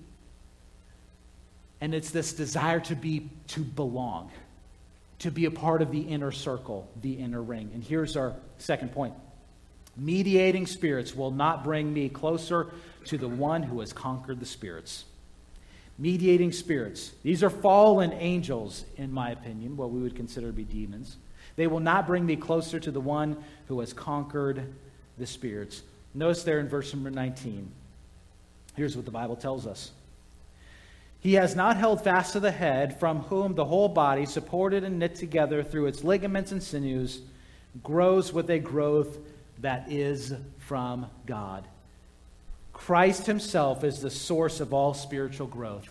and it's this desire to be, to belong, to be a part of the inner circle, the inner ring. And here's our second point. Mediating spirits will not bring me closer to the one who has conquered the spirits. Mediating spirits. These are fallen angels, in my opinion, what we would consider to be demons. They will not bring me closer to the one who has conquered the spirits. Notice there in verse number nineteen. Here's what the Bible tells us. He has not held fast to the head, from whom the whole body, supported and knit together through its ligaments and sinews, grows with a growth that is from God. Christ himself is the source of all spiritual growth.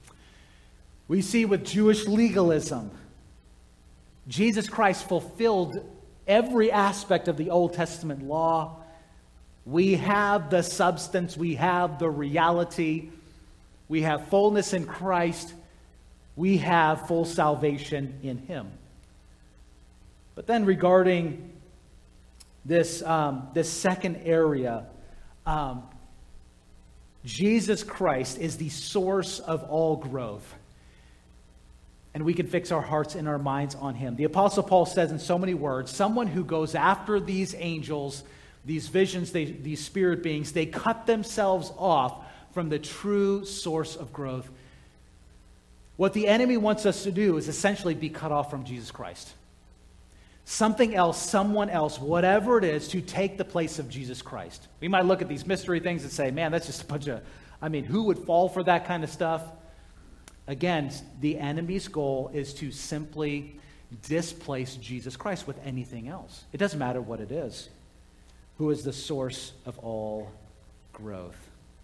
We see with Jewish legalism, Jesus Christ fulfilled every aspect of the Old Testament law. We have the substance, we have the reality, we have fullness in Christ, we have full salvation in him. But then regarding this, um, this second area, um, Jesus Christ is the source of all growth. And we can fix our hearts and our minds on him. The Apostle Paul says in so many words, someone who goes after these angels, these visions, they, these spirit beings, they cut themselves off from the true source of growth. What the enemy wants us to do is essentially be cut off from Jesus Christ. Something else, someone else, whatever it is, to take the place of Jesus Christ. We might look at these mystery things and say, man, that's just a bunch of, I mean, who would fall for that kind of stuff? Again, the enemy's goal is to simply displace Jesus Christ with anything else. It doesn't matter what it is. Who is the source of all growth?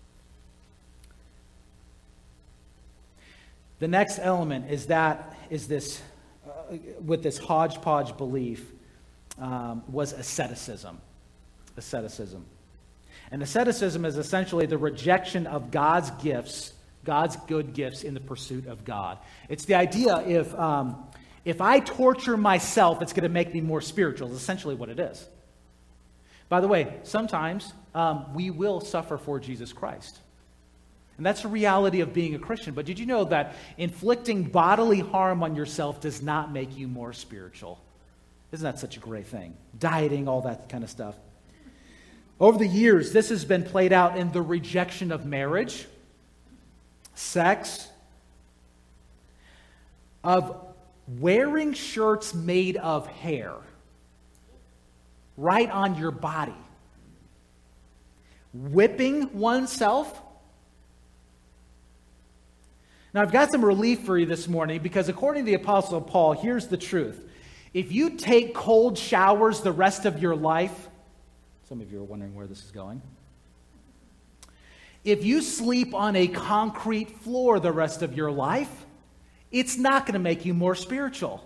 The next element is that, is this, uh, with this hodgepodge belief, um, was asceticism. Asceticism. And asceticism is essentially the rejection of God's gifts, God's good gifts in the pursuit of God. It's the idea if, um, if I torture myself, it's going to make me more spiritual, is essentially what it is. By the way, sometimes um, we will suffer for Jesus Christ. And that's the reality of being a Christian. But did you know that inflicting bodily harm on yourself does not make you more spiritual? Isn't that such a great thing? Dieting, all that kind of stuff. Over the years, this has been played out in the rejection of marriage, sex, of wearing shirts made of hair right on your body, whipping oneself. Now, I've got some relief for you this morning because according to the Apostle Paul, here's the truth. If you take cold showers the rest of your life, some of you are wondering where this is going. If you sleep on a concrete floor the rest of your life, it's not going to make you more spiritual.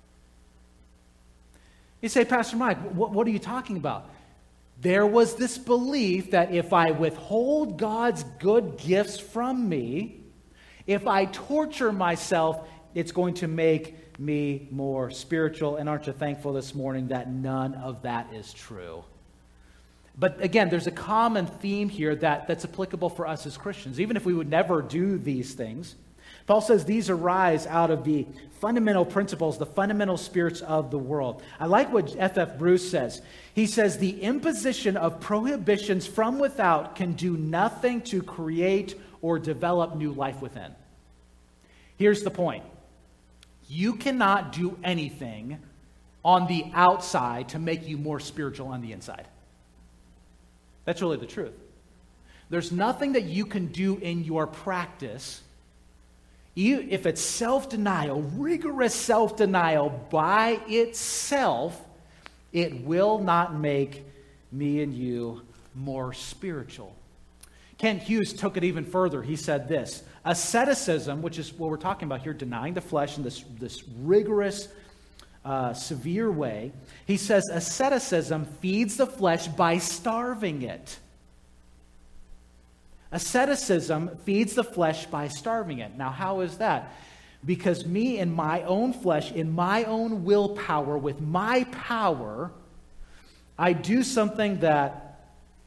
You say, Pastor Mike, what, what are you talking about? There was this belief that if I withhold God's good gifts from me, if I torture myself, it's going to make me more spiritual. And aren't you thankful this morning that none of that is true? But again, there's a common theme here that, that's applicable for us as Christians, even if we would never do these things. Paul says these arise out of the fundamental principles, the fundamental spirits of the world. I like what F F Bruce says. He says the imposition of prohibitions from without can do nothing to create or develop new life within. Here's the point. You cannot do anything on the outside to make you more spiritual on the inside. That's really the truth. There's nothing that you can do in your practice, if it's self-denial, rigorous self-denial by itself, it will not make me and you more spiritual. Kent Hughes took it even further. He said this: asceticism, which is what we're talking about here, denying the flesh in this, this rigorous, uh, severe way. He says asceticism feeds the flesh by starving it. Asceticism feeds the flesh by starving it. Now, how is that? Because me in my own flesh, in my own willpower, with my power, I do something that,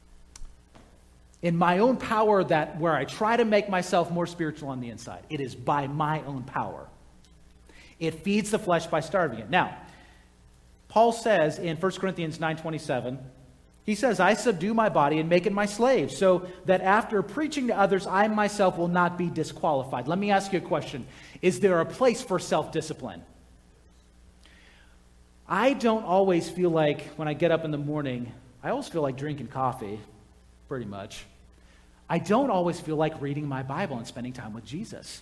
in my own power, that where I try to make myself more spiritual on the inside. It is by my own power. It feeds the flesh by starving it. Now, Paul says in First Corinthians nine twenty-seven, he says, I subdue my body and make it my slave, so that after preaching to others, I myself will not be disqualified. Let me ask you a question. Is there a place for self-discipline? I don't always feel like, when I get up in the morning, I always feel like drinking coffee, pretty much. I don't always feel like reading my Bible and spending time with Jesus.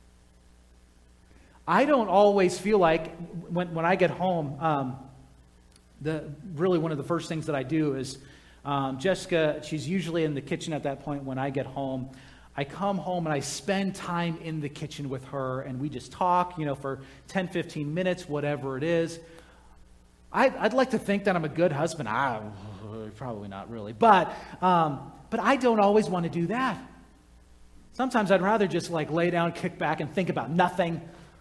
I don't always feel like, when, when I get home, um, the really one of the first things that I do is, um, Jessica, she's usually in the kitchen at that point when I get home. I come home and I spend time in the kitchen with her, and we just talk, you know, for ten, fifteen minutes, whatever it is. I'd, I'd like to think that I'm a good husband. I, probably not really. But, um, but I don't always want to do that. Sometimes I'd rather just like lay down, kick back, and think about nothing.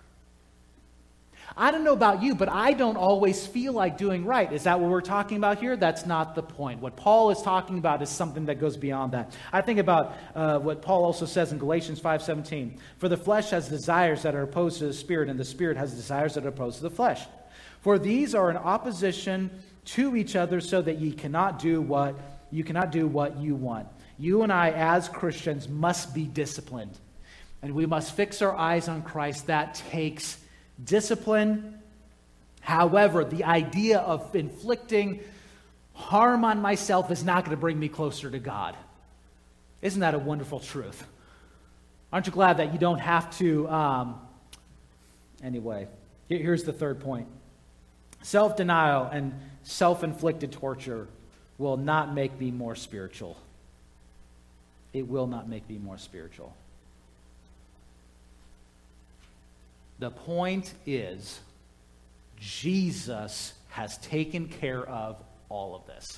I don't know about you, but I don't always feel like doing right. Is that what we're talking about here? That's not the point. What Paul is talking about is something that goes beyond that. I think about uh, what Paul also says in Galatians five seventeen. For the flesh has desires that are opposed to the spirit, and the spirit has desires that are opposed to the flesh. For these are in opposition to each other, so that ye cannot do what you cannot do what you want. You and I, as Christians, must be disciplined, and we must fix our eyes on Christ. That takes discipline. However, the idea of inflicting harm on myself is not going to bring me closer to God. Isn't that a wonderful truth? Aren't you glad that you don't have to? Um, anyway, here's the third point. Self-denial and self-inflicted torture will not make me more spiritual. It will not make me more spiritual. The point is, Jesus has taken care of all of this.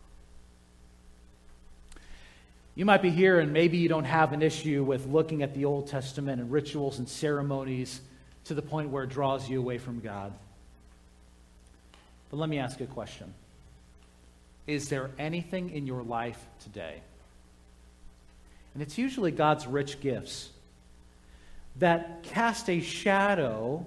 You might be here and maybe you don't have an issue with looking at the Old Testament and rituals and ceremonies to the point where it draws you away from God. But let me ask you a question. Is there anything in your life today, and it's usually God's rich gifts, that cast a shadow,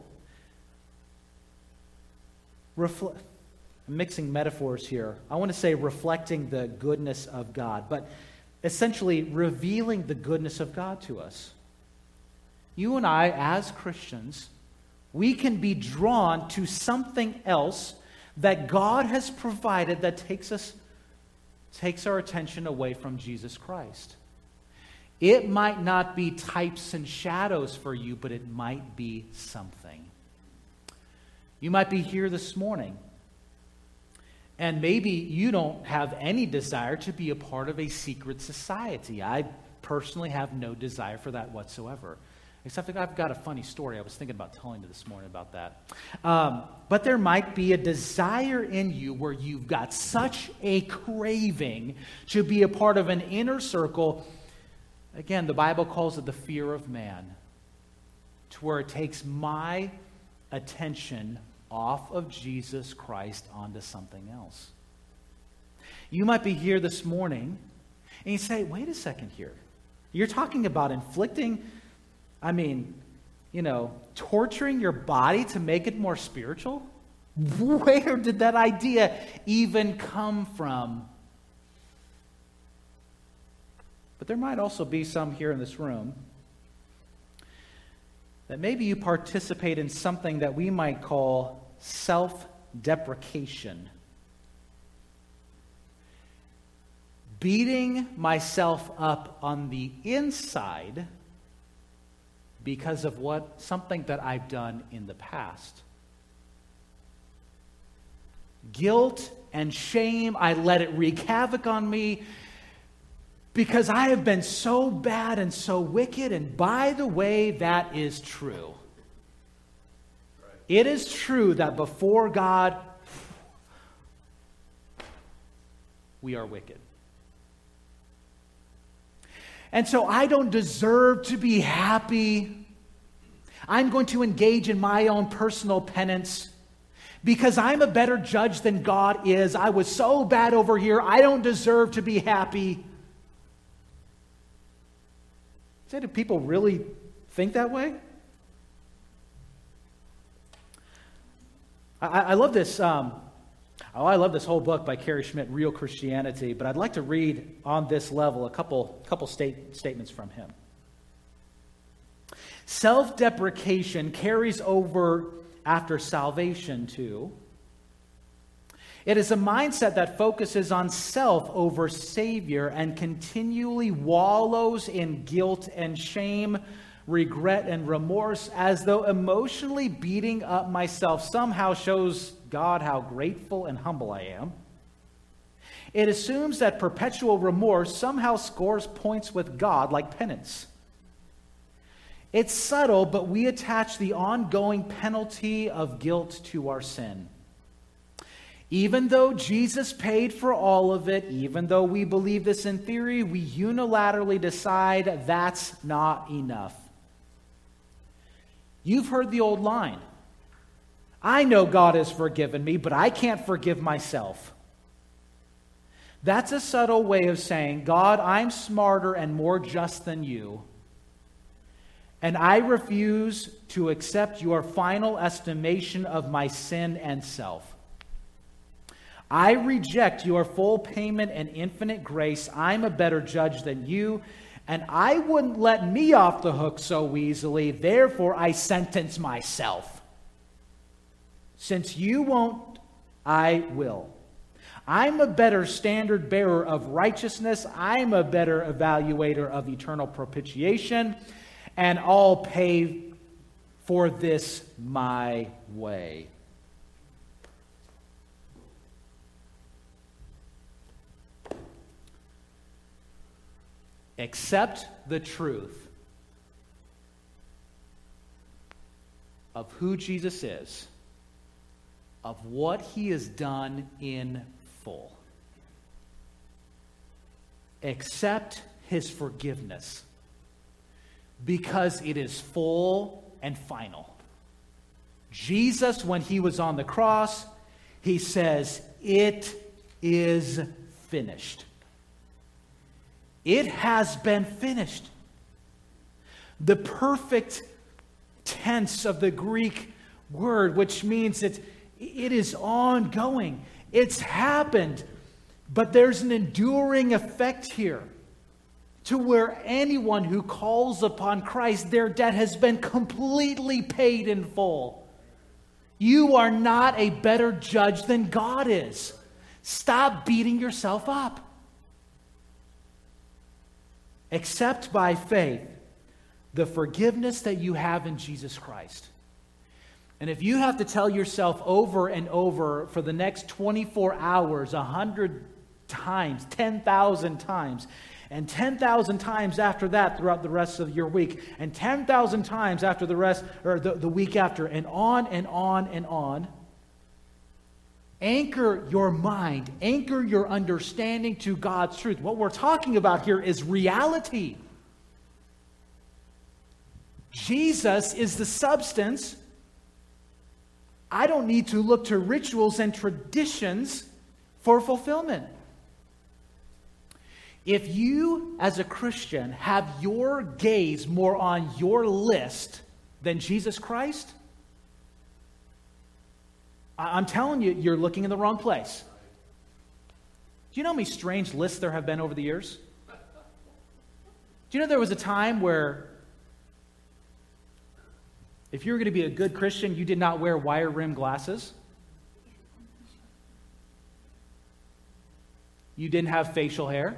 refle- I'm mixing metaphors here. I want to say reflecting the goodness of God, but essentially revealing the goodness of God to us. You and I, as Christians, we can be drawn to something else that God has provided that takes us, takes our attention away from Jesus Christ. It might not be types and shadows for you, but it might be something. You might be here this morning, and maybe you don't have any desire to be a part of a secret society. I personally have no desire for that whatsoever. Except that I've got a funny story I was thinking about telling you this morning about that. Um, but there might be a desire in you where you've got such a craving to be a part of an inner circle. Again, the Bible calls it the fear of man, to where it takes my attention off of Jesus Christ onto something else. You might be here this morning and you say, wait a second here. You're talking about inflicting, I mean, you know, torturing your body to make it more spiritual? Where did that idea even come from? But there might also be some here in this room that maybe you participate in something that we might call self-deprecation. Beating myself up on the inside because of what something that I've done in the past. Guilt and shame, I let it wreak havoc on me. because I have been so bad and so wicked. And by the way, that is true. Right. It is true that before God, we are wicked. And so I don't deserve to be happy. I'm going to engage in my own personal penance because I'm a better judge than God is. I was so bad over here, I don't deserve to be happy. Say, do people really think that way? I, I love this. Um, oh, I love this whole book by Carey Schmidt, Real Christianity. But I'd like to read on this level a couple, couple state, statements from him. Self-deprecation carries over after salvation too. It is a mindset that focuses on self over Savior and continually wallows in guilt and shame, regret and remorse, as though emotionally beating up myself somehow shows God how grateful and humble I am. It assumes that perpetual remorse somehow scores points with God like penance. It's subtle, but we attach the ongoing penalty of guilt to our sin. Even though Jesus paid for all of it, even though we believe this in theory, we unilaterally decide that's not enough. You've heard the old line, I know God has forgiven me, but I can't forgive myself. That's a subtle way of saying, God, I'm smarter and more just than you, and I refuse to accept your final estimation of my sin and self. I reject your full payment and infinite grace. I'm a better judge than you, and I wouldn't let me off the hook so easily. Therefore, I sentence myself. Since you won't, I will. I'm a better standard bearer of righteousness. I'm a better evaluator of eternal propitiation, and I'll pay for this my way. Accept the truth of who Jesus is, of what he has done in full. Accept his forgiveness because it is full and final. Jesus, when he was on the cross, he says, "It is finished." It has been finished. The perfect tense of the Greek word, which means it, it is ongoing. It's happened, but there's an enduring effect here to where anyone who calls upon Christ, their debt has been completely paid in full. You are not a better judge than God is. Stop beating yourself up. Accept by faith the forgiveness that you have in Jesus Christ. And if you have to tell yourself over and over for the next twenty-four hours, a hundred times, ten thousand times, and ten thousand times after that throughout the rest of your week, and ten thousand times after the rest, or the, the week after, and on and on and on, anchor your mind, anchor your understanding to God's truth. What we're talking about here is reality. Jesus is the substance. I don't need to look to rituals and traditions for fulfillment. If you, as a Christian, have your gaze more on your list than Jesus Christ, I'm telling you, you're looking in the wrong place. Do you know how many strange lists there have been over the years? Do you know there was a time where if you were going to be a good Christian, you did not wear wire-rimmed glasses? You didn't have facial hair?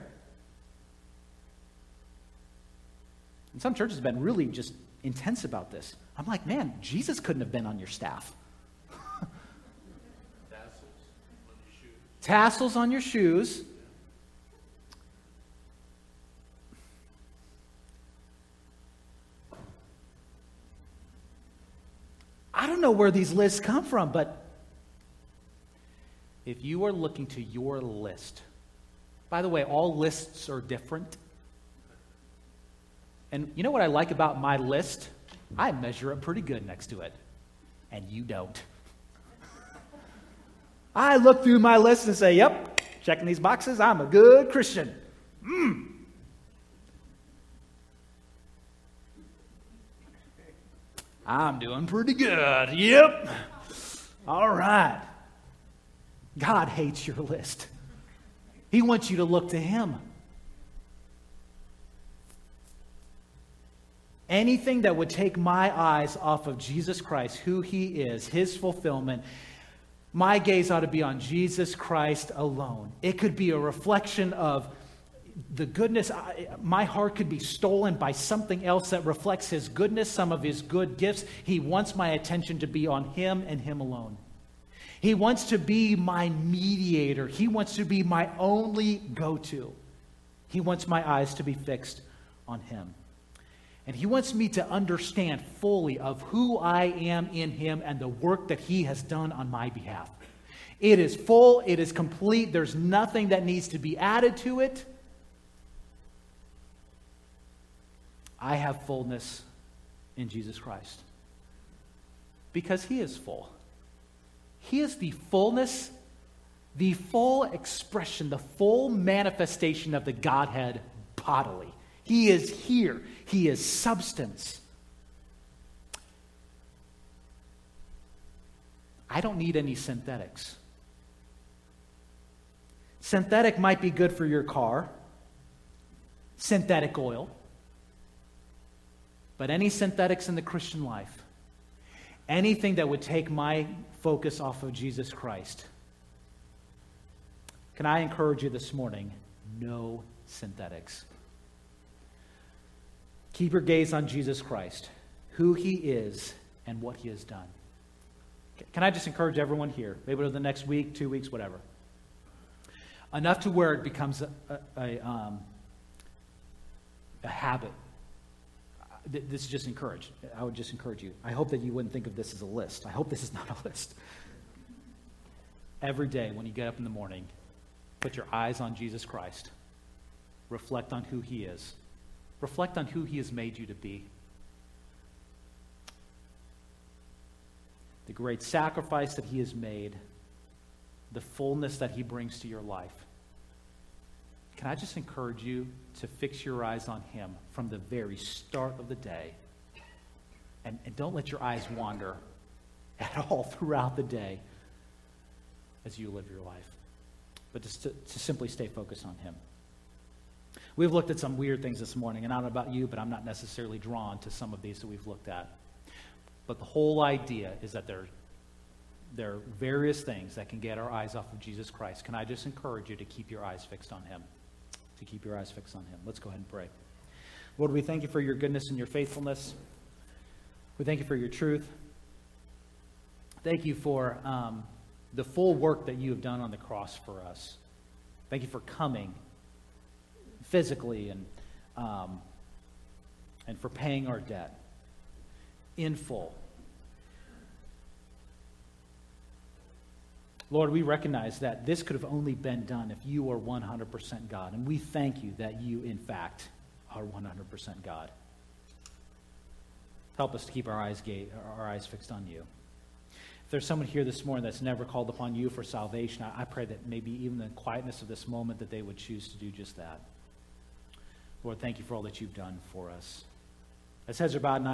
And some churches have been really just intense about this. I'm like, man, Jesus couldn't have been on your staff. Tassels on your shoes. know where these lists come from, but if you are looking to your list, by the way, all lists are different. And you know what I like about my list? I measure up pretty good next to it, and you don't. I look through my list and say, yep, checking these boxes, I'm a good Christian. Mm. I'm doing pretty good. Yep. All right. God hates your list. He wants you to look to Him. Anything that would take my eyes off of Jesus Christ, who He is, His fulfillment, my gaze ought to be on Jesus Christ alone. It could be a reflection of the goodness. I, my heart could be stolen by something else that reflects His goodness, some of His good gifts. He wants my attention to be on Him and Him alone. He wants to be my mediator. He wants to be my only go-to. He wants my eyes to be fixed on Him. And He wants me to understand fully of who I am in Him and the work that He has done on my behalf. It is full. It is complete. There's nothing that needs to be added to it. I have fullness in Jesus Christ because He is full. He is the fullness, the full expression, the full manifestation of the Godhead bodily. He is here. He is substance. I don't need any synthetics. Synthetic might be good for your car. Synthetic oil. But any synthetics in the Christian life, anything that would take my focus off of Jesus Christ, can I encourage you this morning? No synthetics. Keep your gaze on Jesus Christ, who He is, and what He has done. Can I just encourage everyone here, maybe over the next week, two weeks, whatever, enough to where it becomes a, a, a, um, a habit. This is just encouraged. I would just encourage you. I hope that you wouldn't think of this as a list. I hope this is not a list. Every day when you get up in the morning, put your eyes on Jesus Christ. Reflect on who He is. Reflect on who He has made you to be. The great sacrifice that He has made. The fullness that He brings to your life. Can I just encourage you to fix your eyes on Him from the very start of the day? And, and don't let your eyes wander at all throughout the day as you live your life. But just to, to simply stay focused on Him. We've looked at some weird things this morning, and I don't know about you, but I'm not necessarily drawn to some of these that we've looked at. But the whole idea is that there, there are various things that can get our eyes off of Jesus Christ. Can I just encourage you to keep your eyes fixed on Him? To keep your eyes fixed on Him. Let's go ahead and pray. Lord, we thank You for Your goodness and Your faithfulness. We thank You for Your truth. Thank You for um, the full work that You have done on the cross for us. Thank You for coming physically and um, and for paying our debt in full. Lord, we recognize that this could have only been done if You are one hundred percent God. And we thank You that You, in fact, are one hundred percent God. Help us to keep our eyes ga- our eyes fixed on You. If there's someone here this morning that's never called upon You for salvation, I, I pray that maybe even in the quietness of this moment that they would choose to do just that. Lord, thank You for all that You've done for us. As heads are bowed,